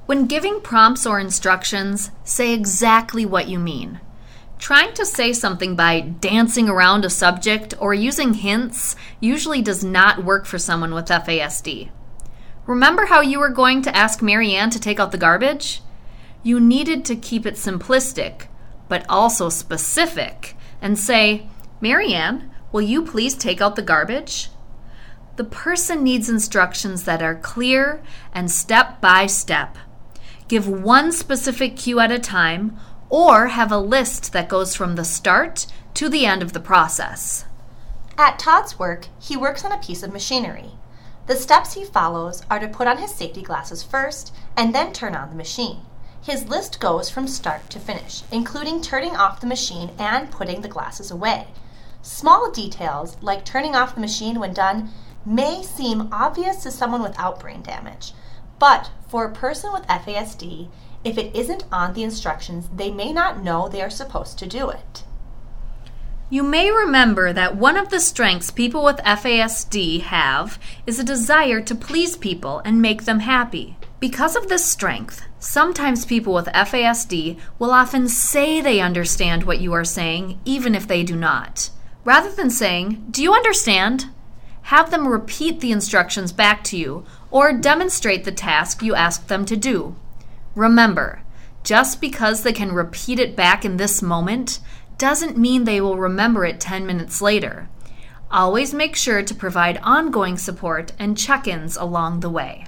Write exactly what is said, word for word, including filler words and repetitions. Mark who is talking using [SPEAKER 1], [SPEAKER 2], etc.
[SPEAKER 1] When giving prompts or instructions, say exactly what you mean. Trying to say something by dancing around a subject or using hints usually does not work for someone with F A S D. Remember how you were going to ask Marianne to take out the garbage? You needed to keep it simplistic, but also specific, and say, "Marianne, will you please take out the garbage?" The person needs instructions that are clear and step by step. Give one specific cue at a time, or have a list that goes from the start to the end of the process.
[SPEAKER 2] At Todd's work, he works on a piece of machinery. The steps he follows are to put on his safety glasses first and then turn on the machine. His list goes from start to finish, including turning off the machine and putting the glasses away. Small details, like turning off the machine when done, may seem obvious to someone without brain damage, but for a person with F A S D, if it isn't on the instructions, they may not know they are supposed to do it.
[SPEAKER 1] You may remember that one of the strengths people with F A S D have is a desire to please people and make them happy. Because of this strength, sometimes people with F A S D will often say they understand what you are saying, even if they do not. Rather than saying, "Do you understand?" have them repeat the instructions back to you or demonstrate the task you asked them to do. Remember, just because they can repeat it back in this moment doesn't mean they will remember it ten minutes later. Always make sure to provide ongoing support and check-ins along the way.